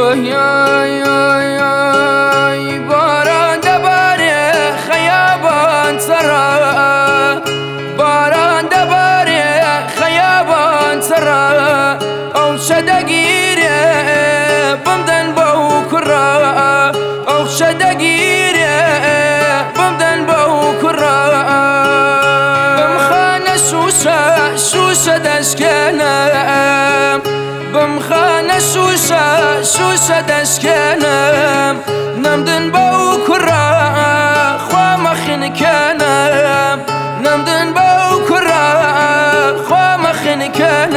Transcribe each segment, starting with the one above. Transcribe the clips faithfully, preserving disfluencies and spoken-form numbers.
باران دباره خیابان سرا، باران دباره خیابان سرا، او شدگیره بمدن باو کرا، او شدگیره بمدن باو کرا. بمخانه شوشه شوشه دشکنم، بمخانه شوشه شوشه دشکنم، نمدن باو کرا خوا مخن کنم، نمدن باو کرا خوا مخن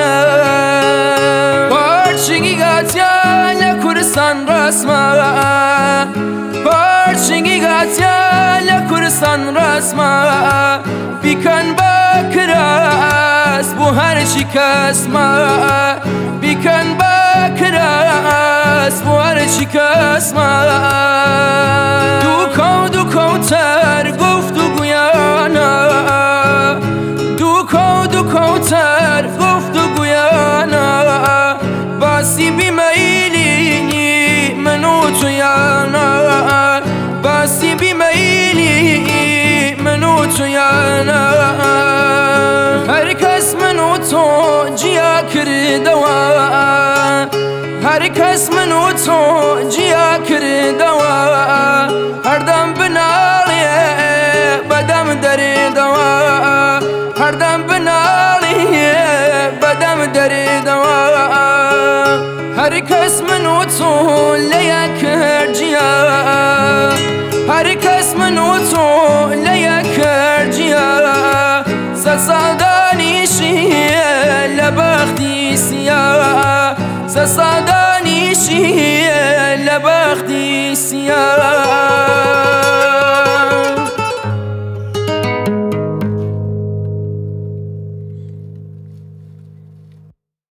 کنم. پارچگی گاتیا لکرستان رسما، پارچگی گاتیا لکرستان رسما، بیکن باکراس بو هر چی کس ما، بیکن باکراس بو هر چی کس ما. دوکو دوکو تر گفت و گویانا، دوکو دوکو تر گفت و گویانا، باسی بیمیلی منو تو یانا، باسی بیمیلی منو تو یانا. هر کس منو تو جیا کردوا، هر کس منو تو جیا کردوا، هر دم بنالیه بدم دردوا، هر دم بنالیه بدم دردوا. هر کس منو تو لیا کرجیا، هر کس منو تو لیا کرجیا، سسادانیشیه لبختی سیاه، سسادانیشیه لبختی سیاه.